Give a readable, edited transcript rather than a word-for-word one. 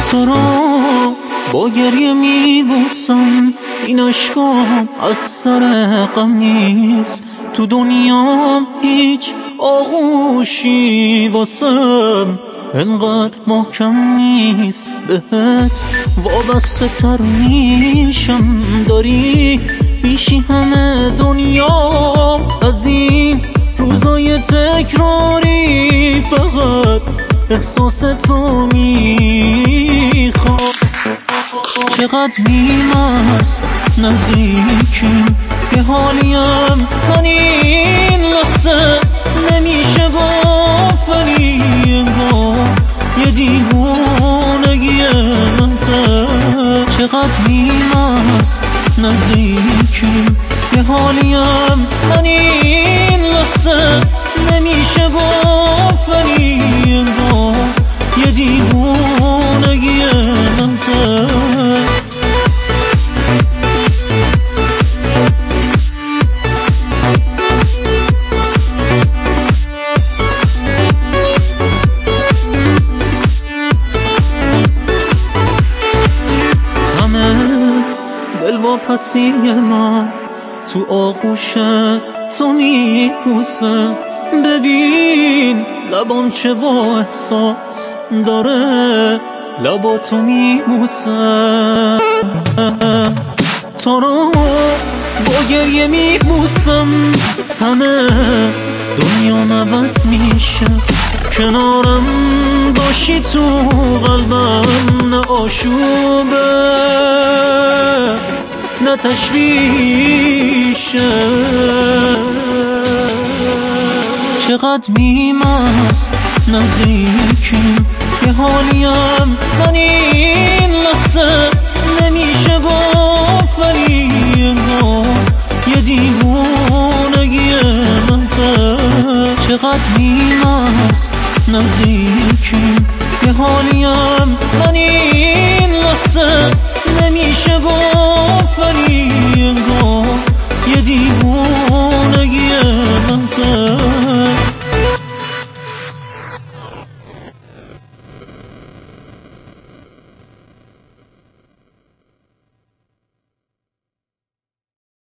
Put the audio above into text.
تو رو با گریه میبوسم، این عشقام از سر غم نیست. تو دنیا هیچ آغوشی واسم انقدر محکم نیست. بهت وابسته تر میشم، داری میشی همه دنیا. از این روزای تکراری فقط احساس تو میخوام. چقدر بی‌مرز نزدیکیم، یه حالیم من این لحظه نمیشه گفت، ولی انگار یه دیوونگی لحظه. چقدر بی‌مرز نزدیکیم، یه حالیم من این لحظه نمیشه گفت، ولی انگار یه دیوونگی لحظه. دلواپسی من تو آغوش تو میبوسه. ببین لبام چه با احساس داره، لبا تو میبوسه. تو رو با گریه میبوسم، همه دنیا عوض میشه. کنارم باشی تو قلبم، نه آشوبه نه تشویشه. چقدر بی‌مرز نزدیکیم، یه حالیم من این لحظه نمیشه گفت، ولی انگار یه دیوونگی لحظه. چقدر بی‌مرز نزدیکیم، یه حالیم من این لحظه نمیشه گفت، ولی